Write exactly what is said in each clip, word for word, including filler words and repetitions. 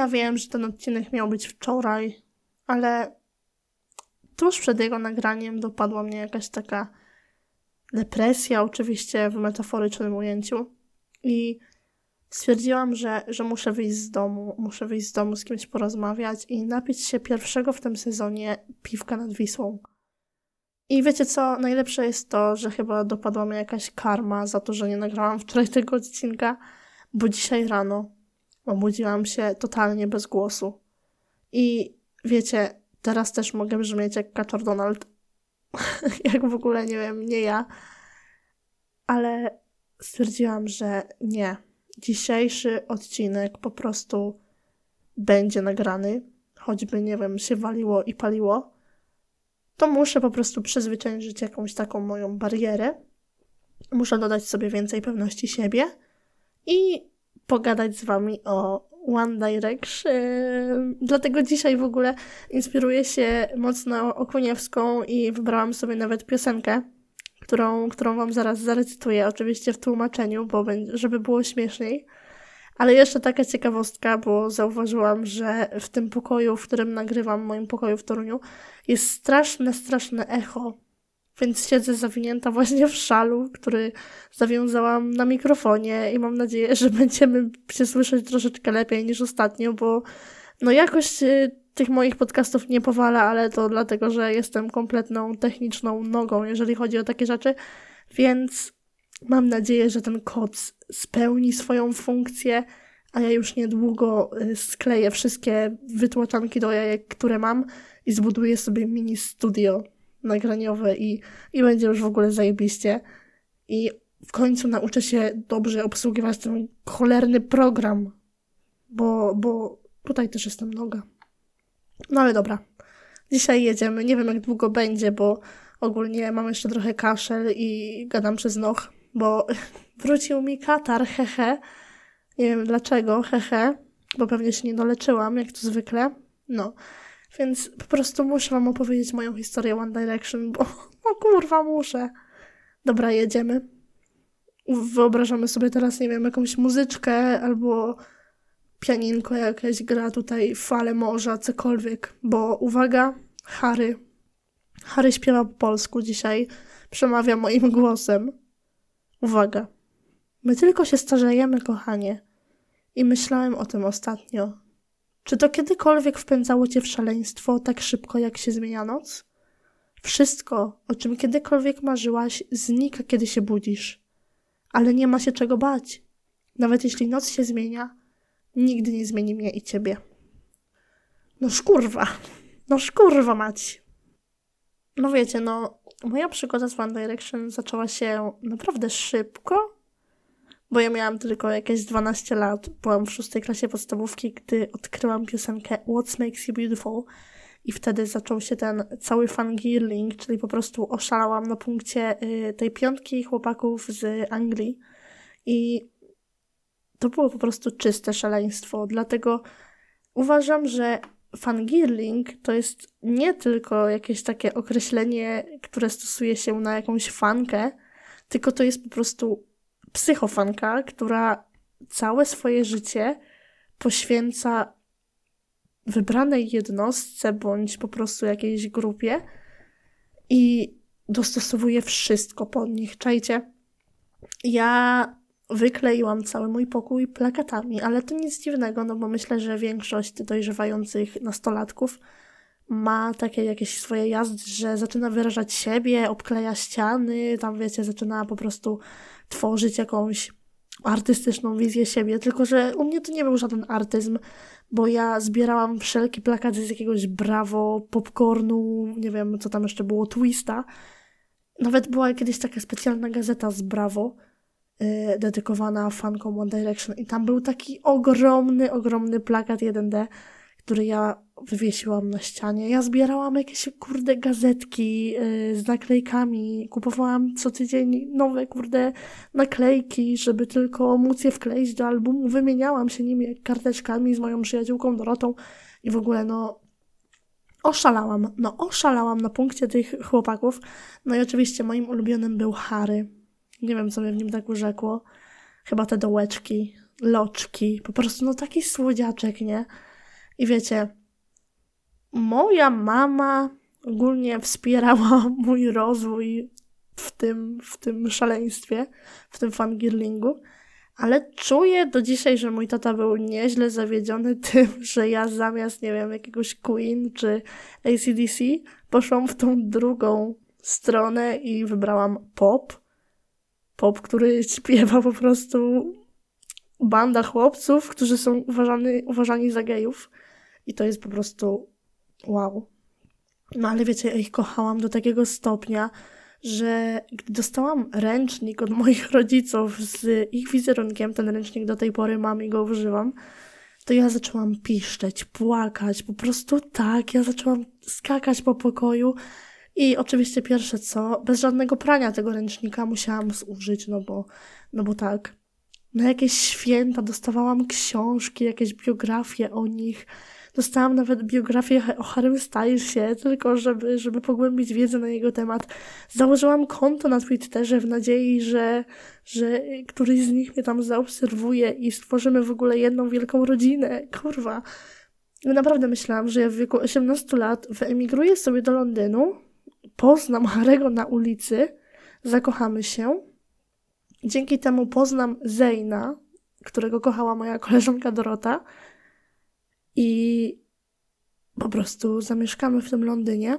ja wiem, że ten odcinek miał być wczoraj, ale tuż przed jego nagraniem dopadła mnie jakaś taka depresja, oczywiście w metaforycznym ujęciu. I stwierdziłam, że, że muszę wyjść z domu, muszę wyjść z domu, z kimś porozmawiać i napić się pierwszego w tym sezonie piwka nad Wisłą. I wiecie co? Najlepsze jest to, że chyba dopadła mnie jakaś karma za to, że nie nagrałam wczoraj tego odcinka, bo dzisiaj rano obudziłam się totalnie bez głosu. I wiecie, teraz też mogę brzmieć jak Kaczor Donald. Jak w ogóle, nie wiem, nie ja. Ale stwierdziłam, że nie. Dzisiejszy odcinek po prostu będzie nagrany. Choćby, nie wiem, się waliło i paliło. To muszę po prostu przezwyciężyć jakąś taką moją barierę. Muszę dodać sobie więcej pewności siebie i pogadać z wami o One Direction. Dlatego dzisiaj w ogóle inspiruję się mocno Okuniewską i wybrałam sobie nawet piosenkę, którą, którą wam zaraz zarecytuję, oczywiście w tłumaczeniu, bo żeby było śmieszniej. Ale jeszcze taka ciekawostka, bo zauważyłam, że w tym pokoju, w którym nagrywam, w moim pokoju w Toruniu, jest straszne, straszne echo. Więc siedzę zawinięta właśnie w szalu, który zawiązałam na mikrofonie i mam nadzieję, że będziemy się słyszeć troszeczkę lepiej niż ostatnio, bo no jakość tych moich podcastów nie powala, ale to dlatego, że jestem kompletną techniczną nogą, jeżeli chodzi o takie rzeczy, więc mam nadzieję, że ten koc spełni swoją funkcję, a ja już niedługo skleję wszystkie wytłaczanki do jajek, które mam i zbuduję sobie mini studio nagraniowe i, i będzie już w ogóle zajebiście. I w końcu nauczę się dobrze obsługiwać ten cholerny program, bo, bo tutaj też jestem noga. No ale dobra, dzisiaj jedziemy. Nie wiem, jak długo będzie, bo ogólnie mam jeszcze trochę kaszel i gadam przez noch, bo wrócił mi katar, hehe. Nie wiem dlaczego, hehe, bo pewnie się nie doleczyłam, jak to zwykle. No, więc po prostu muszę wam opowiedzieć moją historię One Direction, bo no kurwa muszę. Dobra, jedziemy. Wyobrażamy sobie teraz, nie wiem, jakąś muzyczkę albo pianinko jakieś gra tutaj, fale morza, cokolwiek, bo uwaga, Harry. Harry śpiewa po polsku dzisiaj, przemawia moim głosem. Uwaga. My tylko się starzejemy, kochanie. I myślałem o tym ostatnio. Czy to kiedykolwiek wpędzało cię w szaleństwo tak szybko, jak się zmienia noc? Wszystko, o czym kiedykolwiek marzyłaś, znika, kiedy się budzisz. Ale nie ma się czego bać. Nawet jeśli noc się zmienia, nigdy nie zmieni mnie i ciebie. No szkurwa. No szkurwa mać. No wiecie, no moja przygoda z One Direction zaczęła się naprawdę szybko, bo ja miałam tylko jakieś dwanaście lat. Byłam w szóstej klasie podstawówki, gdy odkryłam piosenkę What Makes You Beautiful i wtedy zaczął się ten cały fangirling, czyli po prostu oszalałam na punkcie y, tej piątki chłopaków z Anglii i to było po prostu czyste szaleństwo. Dlatego uważam, że fangirling to jest nie tylko jakieś takie określenie, które stosuje się na jakąś fankę, tylko to jest po prostu psychofanka, która całe swoje życie poświęca wybranej jednostce bądź po prostu jakiejś grupie i dostosowuje wszystko pod nich. Czajcie? Ja wykleiłam cały mój pokój plakatami, ale to nic dziwnego, no bo myślę, że większość dojrzewających nastolatków ma takie jakieś swoje jazdy, że zaczyna wyrażać siebie, obkleja ściany, tam wiecie, zaczyna po prostu tworzyć jakąś artystyczną wizję siebie, tylko że u mnie to nie był żaden artyzm, bo ja zbierałam wszelkie plakaty z jakiegoś Bravo, Popcornu, nie wiem co tam jeszcze było, Twista. Nawet była kiedyś taka specjalna gazeta z Bravo, yy, dedykowana fankom One Direction i tam był taki ogromny, ogromny plakat jeden D, który ja wywiesiłam na ścianie. Ja zbierałam jakieś, kurde, gazetki yy, z naklejkami. Kupowałam co tydzień nowe, kurde, naklejki, żeby tylko móc je wkleić do albumu. Wymieniałam się nimi jak karteczkami z moją przyjaciółką Dorotą i w ogóle, no, oszalałam. No, oszalałam na punkcie tych chłopaków. No i oczywiście moim ulubionym był Harry. Nie wiem, co mnie w nim tak urzekło. Chyba te dołeczki, loczki. Po prostu, no, taki słodziaczek, nie? I wiecie, moja mama ogólnie wspierała mój rozwój w tym, w tym szaleństwie, w tym fangirlingu, ale czuję do dzisiaj, że mój tata był nieźle zawiedziony tym, że ja zamiast, nie wiem, jakiegoś Queen czy A C D C poszłam w tą drugą stronę i wybrałam pop. Pop, który śpiewa po prostu banda chłopców, którzy są uważani, uważani za gejów. I to jest po prostu wow. No ale wiecie, ja ich kochałam do takiego stopnia, że gdy dostałam ręcznik od moich rodziców z ich wizerunkiem, ten ręcznik do tej pory mam i go używam, to ja zaczęłam piszczeć, płakać, po prostu tak, ja zaczęłam skakać po pokoju i oczywiście pierwsze co, bez żadnego prania tego ręcznika musiałam zużyć, no bo, no bo tak. Na jakieś święta dostawałam książki, jakieś biografie o nich. Dostałam nawet biografię o Harrym Stylesie, tylko żeby, żeby pogłębić wiedzę na jego temat. Założyłam konto na Twitterze w nadziei, że, że któryś z nich mnie tam zaobserwuje i stworzymy w ogóle jedną wielką rodzinę. Kurwa. Naprawdę myślałam, że ja w wieku osiemnastu lat wyemigruję sobie do Londynu, poznam Harry'ego na ulicy, zakochamy się. Dzięki temu poznam Zayna, którego kochała moja koleżanka Dorota i po prostu zamieszkamy w tym Londynie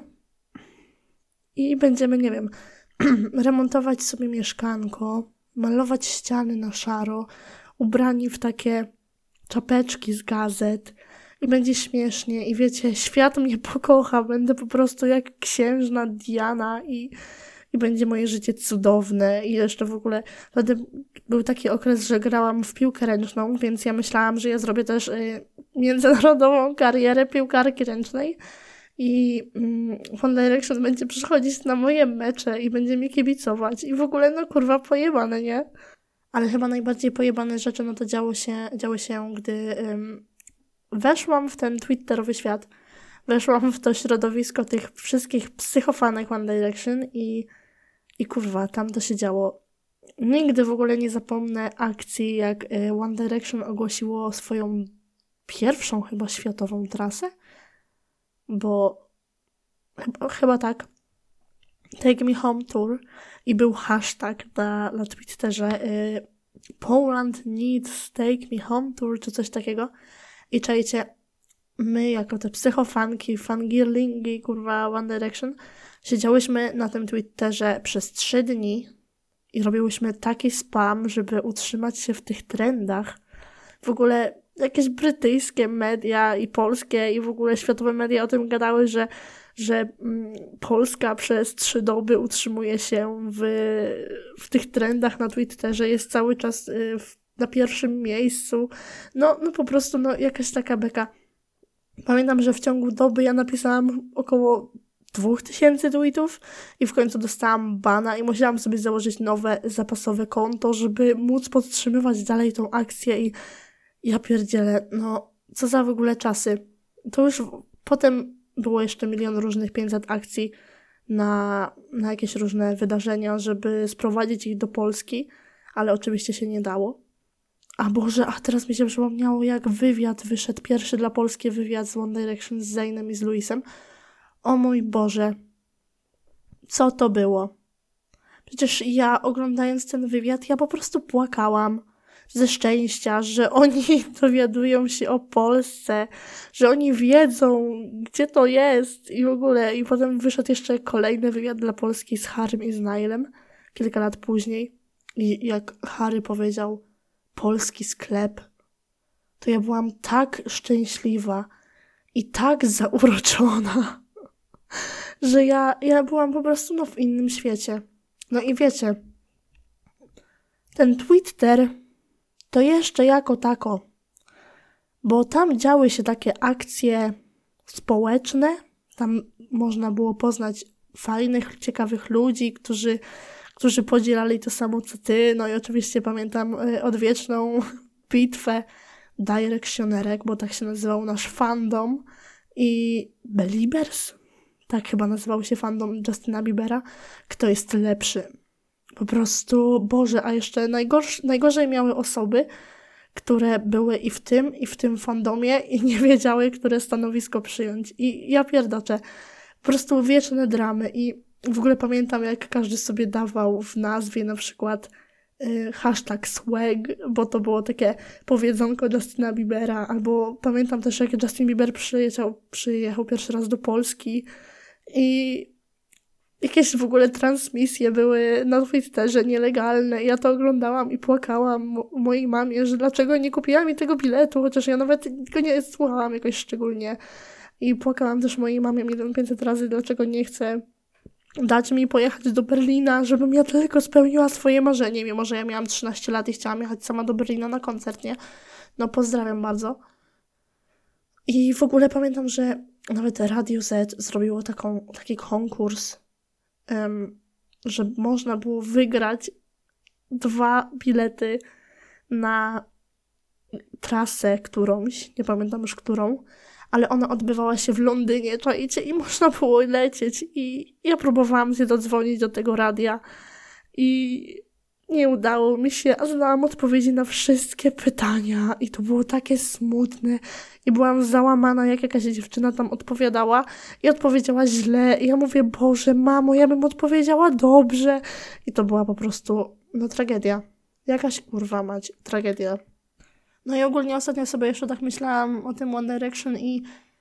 i będziemy, nie wiem, remontować sobie mieszkanko, malować ściany na szaro, ubrani w takie czapeczki z gazet i będzie śmiesznie i wiecie, świat mnie pokocha, będę po prostu jak księżna Diana i I będzie moje życie cudowne. I jeszcze w ogóle wtedy był taki okres, że grałam w piłkę ręczną, więc ja myślałam, że ja zrobię też y, międzynarodową karierę piłkarki ręcznej. I y, One Direction będzie przychodzić na moje mecze i będzie mi kibicować. I w ogóle, no kurwa, pojebane, nie? Ale chyba najbardziej pojebane rzeczy, no to działo się, działo się gdy y, weszłam w ten twitterowy świat. Weszłam w to środowisko tych wszystkich psychofanek One Direction i I kurwa, tam to się działo. Nigdy w ogóle nie zapomnę akcji, jak One Direction ogłosiło swoją pierwszą chyba światową trasę. Bo chyba, chyba tak. Take Me Home Tour. I był hashtag na, na Twitterze y, Poland needs Take Me Home Tour, czy coś takiego. I czajcie, my jako te psychofanki, fangirlingi, kurwa, One Direction, siedziałyśmy na tym Twitterze przez trzy dni i robiłyśmy taki spam, żeby utrzymać się w tych trendach. W ogóle jakieś brytyjskie media i polskie i w ogóle światowe media o tym gadały, że, że mm, Polska przez trzy doby utrzymuje się w, w tych trendach na Twitterze, jest cały czas y, w, na pierwszym miejscu. No, no po prostu no, jakaś taka beka. Pamiętam, że w ciągu doby ja napisałam około dwóch tysięcy tweetów i w końcu dostałam bana i musiałam sobie założyć nowe zapasowe konto, żeby móc podtrzymywać dalej tą akcję i ja pierdzielę, no co za w ogóle czasy. To już potem było jeszcze milion różnych pięćset akcji na, na jakieś różne wydarzenia, żeby sprowadzić ich do Polski, ale oczywiście się nie dało. A Boże, a teraz mi się przypomniało, jak wywiad wyszedł, pierwszy dla Polski wywiad z One Direction z Zaynem i z Louisem. O mój Boże, co to było? Przecież ja oglądając ten wywiad, ja po prostu płakałam ze szczęścia, że oni dowiadują się o Polsce, że oni wiedzą, gdzie to jest i w ogóle. I potem wyszedł jeszcze kolejny wywiad dla Polski z Harrym i z Nilem kilka lat później. I jak Harry powiedział polski sklep, to ja byłam tak szczęśliwa i tak zauroczona, że ja, ja byłam po prostu no, w innym świecie. No i wiecie, ten Twitter to jeszcze jako tako, bo tam działy się takie akcje społeczne, tam można było poznać fajnych, ciekawych ludzi, którzy, którzy podzielali to samo co ty, no i oczywiście pamiętam odwieczną bitwę Directionerek, bo tak się nazywał nasz fandom i Beliebers, tak chyba nazywał się fandom Justina Biebera, kto jest lepszy. Po prostu, Boże, a jeszcze najgorsz, najgorzej miały osoby, które były i w tym, i w tym fandomie i nie wiedziały, które stanowisko przyjąć. I ja pierdoczę. Po prostu wieczne dramy i w ogóle pamiętam, jak każdy sobie dawał w nazwie na przykład y, hashtag swag, bo to było takie powiedzonko Justina Biebera, albo pamiętam też, jak Justin Bieber przyjechał, przyjechał pierwszy raz do Polski i jakieś w ogóle transmisje były na Twitterze nielegalne. Ja to oglądałam i płakałam mojej mamie, że dlaczego nie kupiła mi tego biletu, chociaż ja nawet go nie słuchałam jakoś szczególnie. I płakałam też mojej mamie milion pięćset razy, dlaczego nie chce dać mi pojechać do Berlina, żebym ja tylko spełniła swoje marzenie, mimo że ja miałam trzynaście lat i chciałam jechać sama do Berlina na koncert, nie? No pozdrawiam bardzo. I w ogóle pamiętam, że nawet Radio Z zrobiło taką, taki konkurs, um, że można było wygrać dwa bilety na trasę którąś, nie pamiętam już którą, ale ona odbywała się w Londynie, czajcie, i można było lecieć i ja próbowałam się dodzwonić do tego radia i nie udało mi się, a znałam odpowiedzi na wszystkie pytania i to było takie smutne i byłam załamana, jak jakaś dziewczyna tam odpowiadała i odpowiedziała źle i ja mówię, Boże, mamo, ja bym odpowiedziała dobrze i to była po prostu, no tragedia. Jakaś kurwa mać, tragedia. No i ogólnie ostatnio sobie jeszcze tak myślałam o tym One Direction i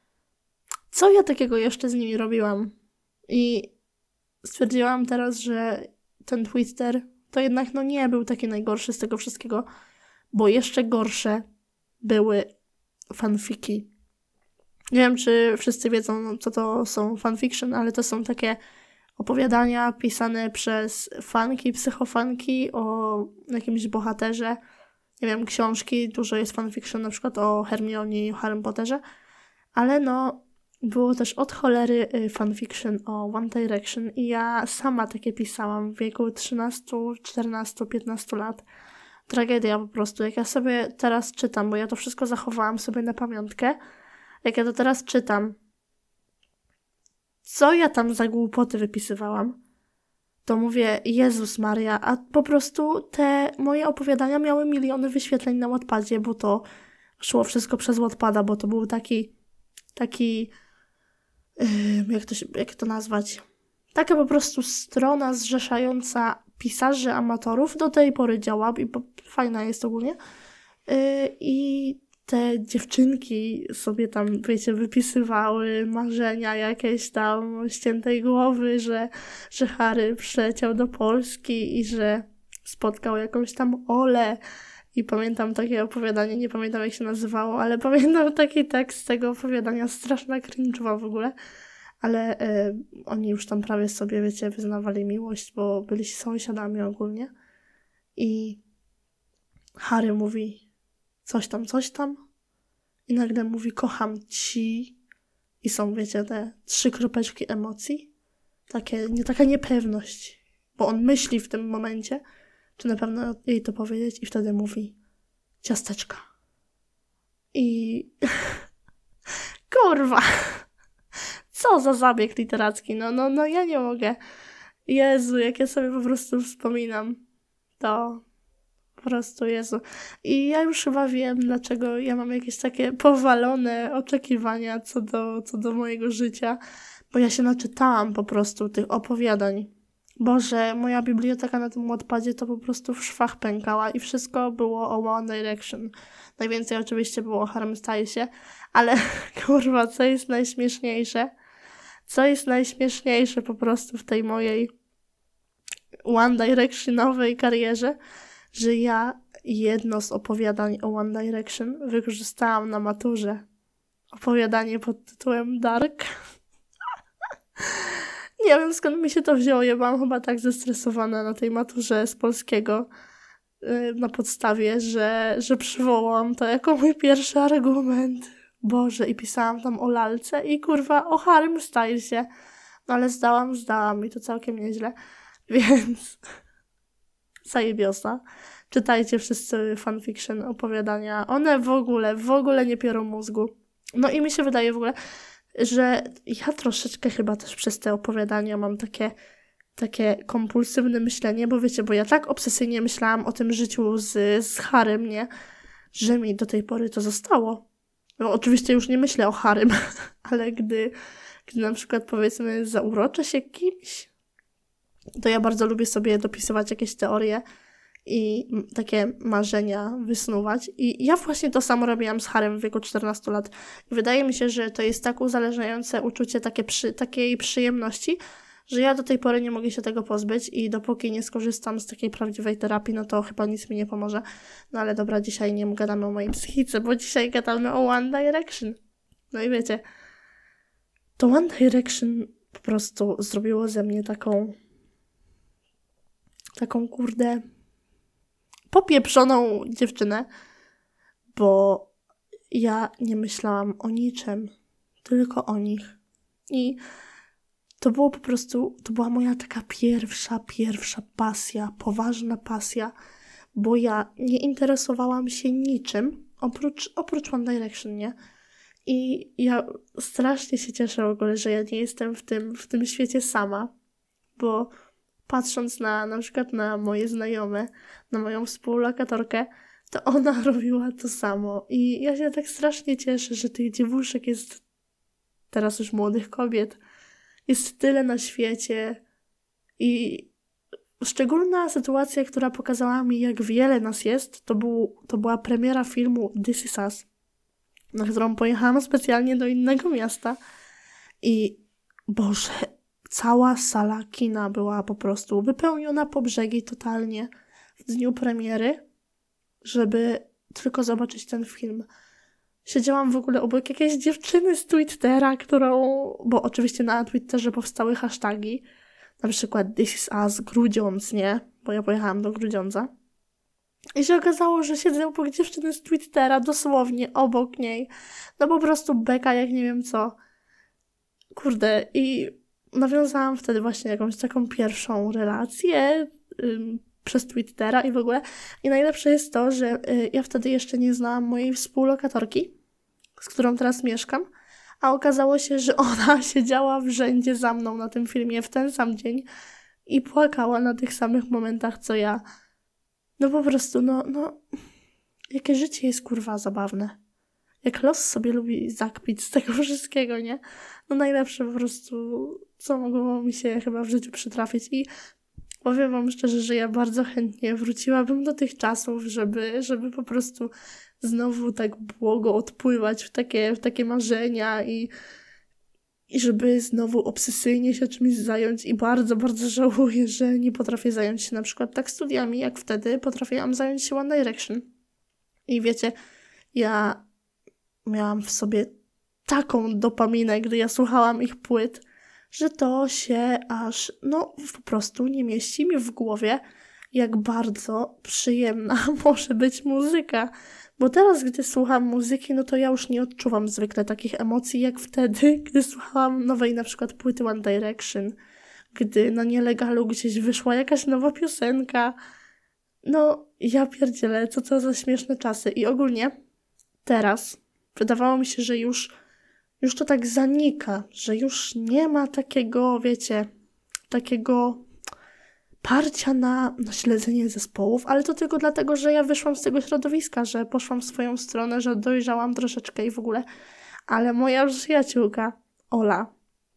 co ja takiego jeszcze z nimi robiłam? I stwierdziłam teraz, że ten Twitter to jednak no nie był taki najgorszy z tego wszystkiego, bo jeszcze gorsze były fanfiki. Nie wiem, czy wszyscy wiedzą, co to są fanfiction, ale to są takie opowiadania pisane przez fanki, psychofanki o jakimś bohaterze. Nie wiem, książki, dużo jest fanfiction na przykład o Hermionie i o Harrym Potterze, ale no było też od cholery fanfiction o One Direction i ja sama takie pisałam w wieku trzynaście, czternaście, piętnaście lat. Tragedia po prostu. Jak ja sobie teraz czytam, bo ja to wszystko zachowałam sobie na pamiątkę, jak ja to teraz czytam, co ja tam za głupoty wypisywałam, to mówię, Jezus Maria, a po prostu te moje opowiadania miały miliony wyświetleń na Wattpadzie, bo to szło wszystko przez Wattpada, bo to był taki, taki, yy, jak to się, jak to nazwać, taka po prostu strona zrzeszająca pisarzy amatorów, do tej pory działa i fajna jest ogólnie. Yy, I te dziewczynki sobie tam, wiecie, wypisywały marzenia jakieś tam ściętej głowy, że, że Harry przyleciał do Polski i że spotkał jakąś tam Olę. I pamiętam takie opowiadanie, nie pamiętam jak się nazywało, ale pamiętam taki tekst z tego opowiadania, straszna cringe'owa w ogóle. Ale y, oni już tam prawie sobie, wiecie, wyznawali miłość, bo byli sąsiadami ogólnie. I Harry mówi coś tam, coś tam i nagle mówi kocham ci i są, wiecie, te trzy kropeczki emocji. Takie, nie, taka niepewność, bo on myśli w tym momencie, czy na pewno jej to powiedzieć i wtedy mówi ciasteczka. I kurwa, co za zabieg literacki, no, no, no ja nie mogę. Jezu, jak ja sobie po prostu wspominam, to po prostu, Jezu. I ja już chyba wiem, dlaczego ja mam jakieś takie powalone oczekiwania co do, co do mojego życia, bo ja się naczytałam po prostu tych opowiadań. Boże, moja biblioteka na tym Wattpadzie to po prostu w szwach pękała i wszystko było o One Direction. Najwięcej oczywiście było o Harrym Stylesie, ale kurwa, co jest najśmieszniejsze? Co jest najśmieszniejsze po prostu w tej mojej One Directionowej karierze? Że ja jedno z opowiadań o One Direction wykorzystałam na maturze. Opowiadanie pod tytułem Dark. Nie wiem, skąd mi się to wzięło. Ja byłam chyba tak zestresowana na tej maturze z polskiego yy, na podstawie, że, że przywołałam to jako mój pierwszy argument. Boże, i pisałam tam o lalce i kurwa o Harrym Stylesie. No ale zdałam, zdałam i to całkiem nieźle. Więc zajebiosa. Czytajcie wszyscy fanfiction, opowiadania. One w ogóle, w ogóle nie piorą mózgu. No i mi się wydaje w ogóle, że ja troszeczkę chyba też przez te opowiadania mam takie, takie kompulsywne myślenie, bo wiecie, bo ja tak obsesyjnie myślałam o tym życiu z, z Harrym, nie? że mi do tej pory to zostało. No oczywiście już nie myślę o Harrym, ale gdy, gdy na przykład powiedzmy zauroczę się kimś, to ja bardzo lubię sobie dopisywać jakieś teorie i takie marzenia wysnuwać. I ja właśnie to samo robiłam z Harrym w wieku czternastu lat. I wydaje mi się, że to jest tak uzależniające uczucie takie przy, takiej przyjemności, że ja do tej pory nie mogę się tego pozbyć i dopóki nie skorzystam z takiej prawdziwej terapii, no to chyba nic mi nie pomoże. No ale dobra, dzisiaj nie gadamy o mojej psychice, bo dzisiaj gadamy o One Direction. No i wiecie, to One Direction po prostu zrobiło ze mnie taką taką kurde popieprzoną dziewczynę, bo ja nie myślałam o niczym, tylko o nich. I to było po prostu, to była moja taka pierwsza, pierwsza pasja, poważna pasja, bo ja nie interesowałam się niczym, oprócz, oprócz One Direction, nie? I ja strasznie się cieszę w ogóle, że ja nie jestem w tym, w tym świecie sama, bo patrząc na, na przykład na moje znajome, na moją współlokatorkę, to ona robiła to samo. I ja się tak strasznie cieszę, że tych dziewuszek jest, teraz już młodych kobiet, jest tyle na świecie. I szczególna sytuacja, która pokazała mi, jak wiele nas jest, to, był, to była premiera filmu This Is Us, na którą pojechałam specjalnie do innego miasta. I Boże, cała sala kina była po prostu wypełniona po brzegi totalnie w dniu premiery, żeby tylko zobaczyć ten film. Siedziałam w ogóle obok jakiejś dziewczyny z Twittera, którą... Bo oczywiście na Twitterze powstały hasztagi, na przykład This Is Us, Grudziądz, nie? Bo ja pojechałam do Grudziądza. I się okazało, że siedzę obok dziewczyny z Twittera, dosłownie obok niej. No po prostu beka, jak nie wiem co. Kurde, i nawiązałam wtedy właśnie jakąś taką pierwszą relację ym, przez Twittera i w ogóle. I najlepsze jest to, że y, ja wtedy jeszcze nie znałam mojej współlokatorki, z którą teraz mieszkam, a okazało się, że ona siedziała w rzędzie za mną na tym filmie w ten sam dzień i płakała na tych samych momentach, co ja. No po prostu, no, no, jakie życie jest kurwa zabawne. Jak los sobie lubi zakpić z tego wszystkiego, nie? No najlepsze po prostu, co mogło mi się chyba w życiu przytrafić. I powiem wam szczerze, że ja bardzo chętnie wróciłabym do tych czasów, żeby, żeby po prostu znowu tak błogo odpływać w takie, w takie marzenia i, i żeby znowu obsesyjnie się czymś zająć. I bardzo, bardzo żałuję, że nie potrafię zająć się na przykład tak studiami, jak wtedy potrafiłam zająć się One Direction. I wiecie, ja miałam w sobie taką dopaminę, gdy ja słuchałam ich płyt, że to się aż, no po prostu nie mieści mi w głowie, jak bardzo przyjemna może być muzyka. Bo teraz, gdy słucham muzyki, no to ja już nie odczuwam zwykle takich emocji, jak wtedy, gdy słuchałam nowej na przykład płyty One Direction, gdy na Nielegalu gdzieś wyszła jakaś nowa piosenka. No, ja pierdzielę, co to za śmieszne czasy. I ogólnie teraz wydawało mi się, że już, już to tak zanika, że już nie ma takiego, wiecie, takiego parcia na, na śledzenie zespołów, ale to tylko dlatego, że ja wyszłam z tego środowiska, że poszłam w swoją stronę, że dojrzałam troszeczkę i w ogóle. Ale moja przyjaciółka, Ola,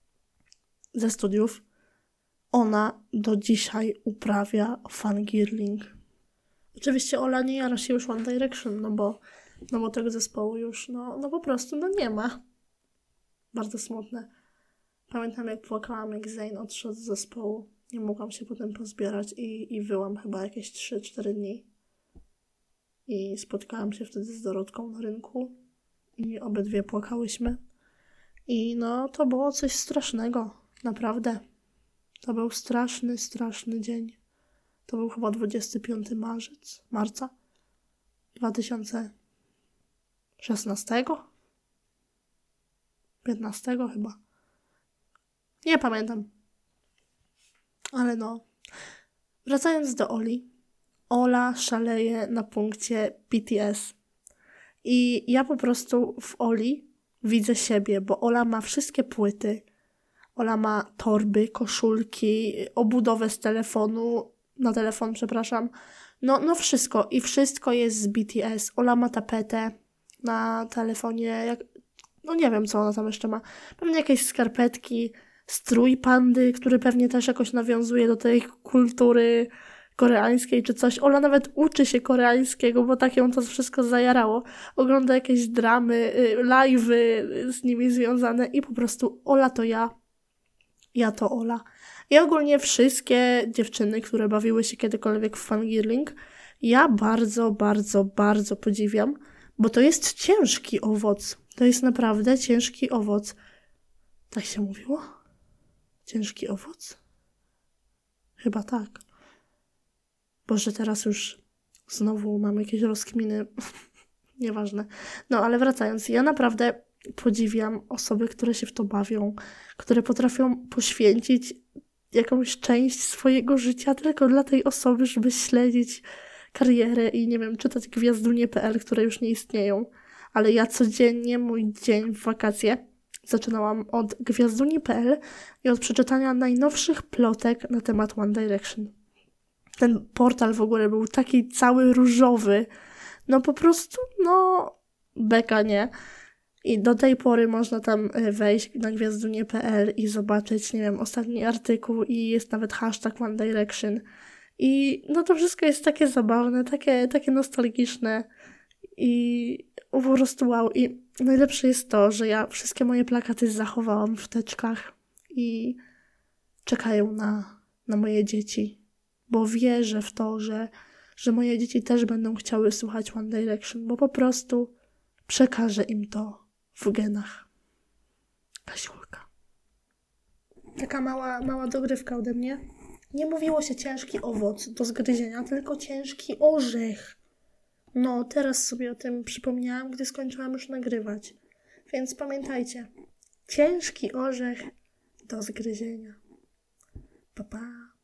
ze studiów, ona do dzisiaj uprawia fangirling. Oczywiście Ola nie jara się już One Direction, no bo, no bo tego zespołu już, no, no po prostu, no nie ma. Bardzo smutne. Pamiętam, jak płakałam, jak Zayn odszedł z zespołu. Nie mogłam się potem pozbierać i, i wyłam chyba jakieś trzy cztery dni. I spotkałam się wtedy z Dorotką na rynku i obydwie płakałyśmy. I no, to było coś strasznego. Naprawdę. To był straszny, straszny dzień. To był chyba dwudziestego piątego marzec, marca dwa tysiące szesnastego? piętnastego chyba. Nie pamiętam. Ale no. Wracając do Oli. Ola szaleje na punkcie B T S. I ja po prostu w Oli widzę siebie, bo Ola ma wszystkie płyty. Ola ma torby, koszulki, obudowę z telefonu, na telefon, przepraszam, No, no wszystko. I wszystko jest z B T S. Ola ma tapetę na telefonie. Jak... No nie wiem, co ona tam jeszcze ma. Pewnie jakieś skarpetki, strój pandy, który pewnie też jakoś nawiązuje do tej kultury koreańskiej czy coś. Ola nawet uczy się koreańskiego, bo tak ją to wszystko zajarało. Ogląda jakieś dramy, live'y z nimi związane i po prostu Ola to ja, ja to Ola. I ogólnie wszystkie dziewczyny, które bawiły się kiedykolwiek w fangirling, ja bardzo, bardzo, bardzo podziwiam, bo to jest ciężki owoc. To jest naprawdę ciężki owoc. Tak się mówiło? Ciężki owoc? Chyba tak. Boże, teraz już znowu mam jakieś rozkminy. Nieważne. No, ale wracając, ja naprawdę podziwiam osoby, które się w to bawią, które potrafią poświęcić jakąś część swojego życia tylko dla tej osoby, żeby śledzić karierę i, nie wiem, czytać gwiazdunie kropka p l, które już nie istnieją. Ale ja codziennie, mój dzień w wakacje zaczynałam od gwiazduni kropka p l i od przeczytania najnowszych plotek na temat One Direction. Ten portal w ogóle był taki cały różowy. No po prostu, no, beka, nie? I do tej pory można tam wejść na gwiazdunie kropka p l i zobaczyć, nie wiem, ostatni artykuł i jest nawet hashtag One Direction. I no to wszystko jest takie zabawne, takie, takie nostalgiczne i po prostu wow. I najlepsze jest to, że ja wszystkie moje plakaty zachowałam w teczkach i czekają na, na moje dzieci. Bo wierzę w to, że, że moje dzieci też będą chciały słuchać One Direction, bo po prostu przekażę im to w genach. Kasiulka. Taka mała, mała dogrywka ode mnie. Nie mówiło się ciężki owoc do zgryzienia, tylko ciężki orzech. No, teraz sobie o tym przypomniałam, gdy skończyłam już nagrywać. Więc pamiętajcie, ciężki orzech do zgryzienia. Pa, pa.